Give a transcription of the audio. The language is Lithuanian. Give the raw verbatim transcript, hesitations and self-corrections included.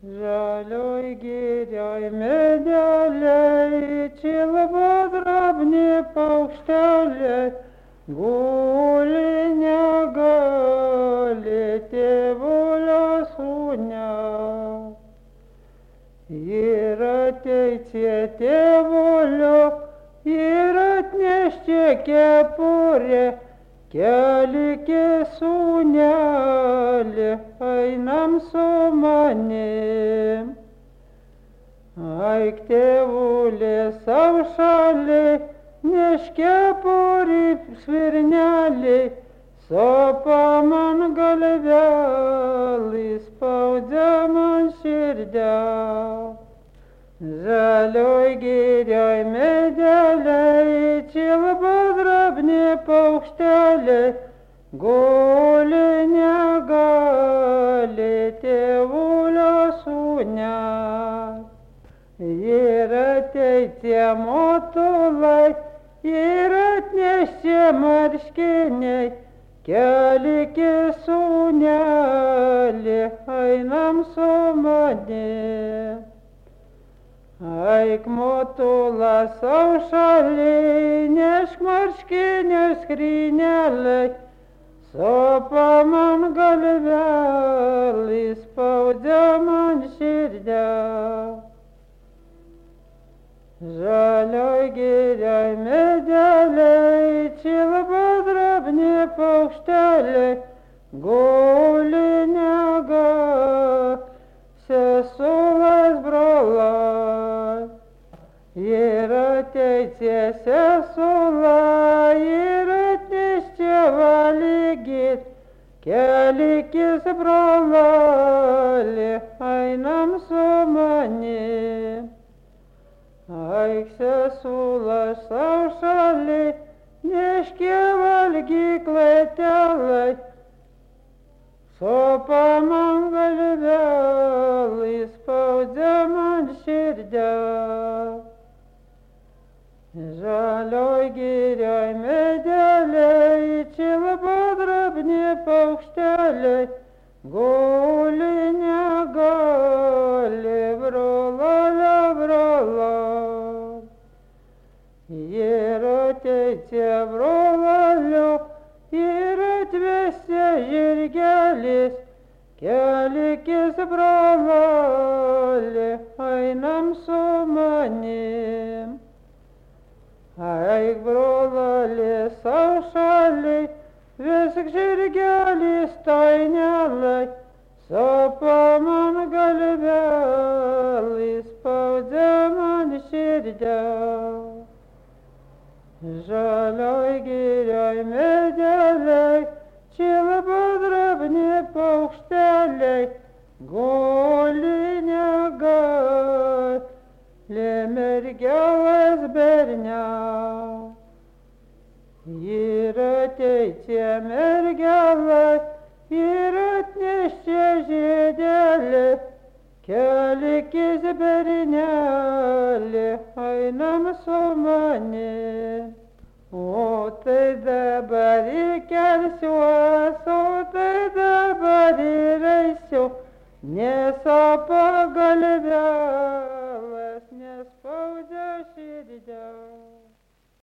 Žalioj girioj medeliai, čilvo drobni paukšteliai, guli negali tėvulio sūnel. Ir ateitė tėvulio, ir atnešė kepurę, kelkė sūnelį, einam su manim. Aik tėvulė savo šalį, nešk kepurį svirnelį, sopa man galvelį, spaudžia man širdelę. Žalioj girioj medeliai, čilvo drobni paukšteliai, guli negali tėvulio sūnel. Ir ateitė motulai, ir atnešė marškiniai, kelkė sūnelį, einam su manim. Aik motula savo šalį, nešk marškinių skrynelį, sopa man galvelį, spaudžia man širdelę. Žalioj girioj medeliai, čilvo drobni paukšteliai, guli negali sesulas brolai. Ir ateitė sesula, ir atnešė valgyt, kelkis brolali, einam su manim. Aik sesula savo šalį, neškė valgyklai telai, sopa man galvelį, spaudžia man širdelę. Žalioj girioj medeliai, čilvo drobni paukšteliai, guli negali brolalio brolalio. Ir ateitė brolalio, ir atvesė žirgelis, kelkis brolali, einam su manim. Aik brolali savo šalį, vesk žirgelį stainelai, sopa man galvelį, spaudžia man širdelę. Žalioj girioj medeliai, čilvo drobni paukšteliai, guli negali mergelės bernel. Ir ateitė mergelė, ir atnešė žiedelį, kelkis bernelį, einam su manim. O tai dabar įkelsiuos, o tai dabar ir eisiu, nes sopa galvelį.